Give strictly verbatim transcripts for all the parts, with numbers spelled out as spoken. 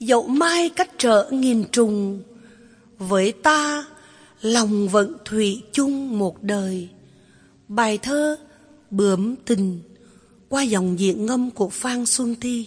Dẫu mai cách trở nghìn trùng, với ta lòng vẫn thủy chung một đời. Bài thơ Bướm Tình qua dòng diễn ngâm của Phan Xuân Thi.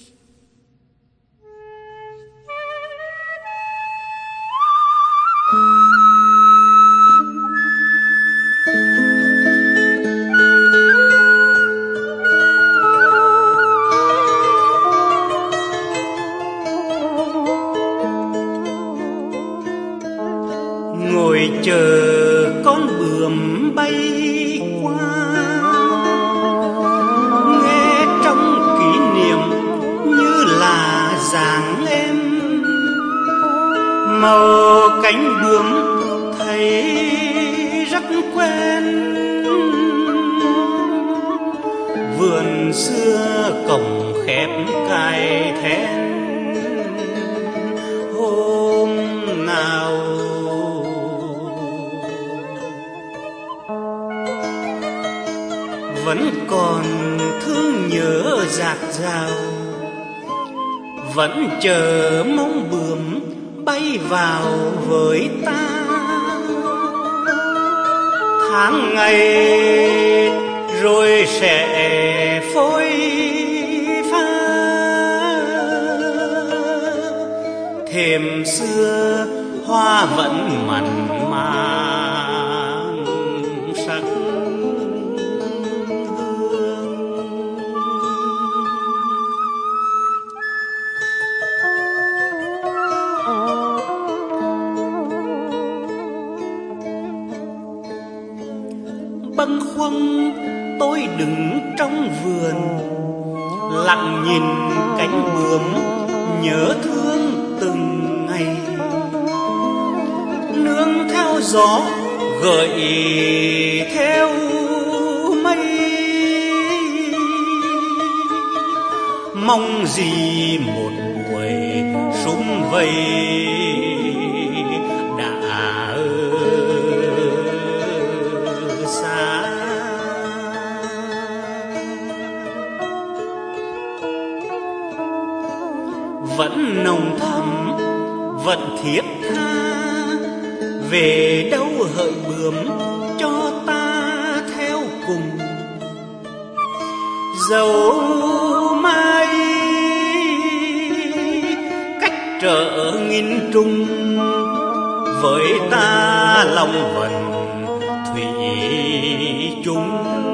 Ngồi chờ con bướm bay qua, nghe trong kỷ niệm như là dáng em. Màu cánh bướm thấy rất quen, vườn xưa cổng khép cài then. Hôm nào vẫn còn thương nhớ dạt dào, vẫn chờ mong bướm bay vào với ta. Tháng ngày rồi sẽ phôi pha, thềm xưa hoa vẫn mặn mà sắc. Bâng khuâng tôi đứng trong vườn, lặng nhìn cánh bướm nhớ thương từng ngày. Nương theo gió gợi theo mây, mong gì một buổi sum vầy đã xa. Vẫn nồng thắm, vẫn thiết tha, về đâu hỡi bướm cho ta theo cùng. Dẫu mai cách trở nghìn trùng, với ta lòng vẫn thủy chung.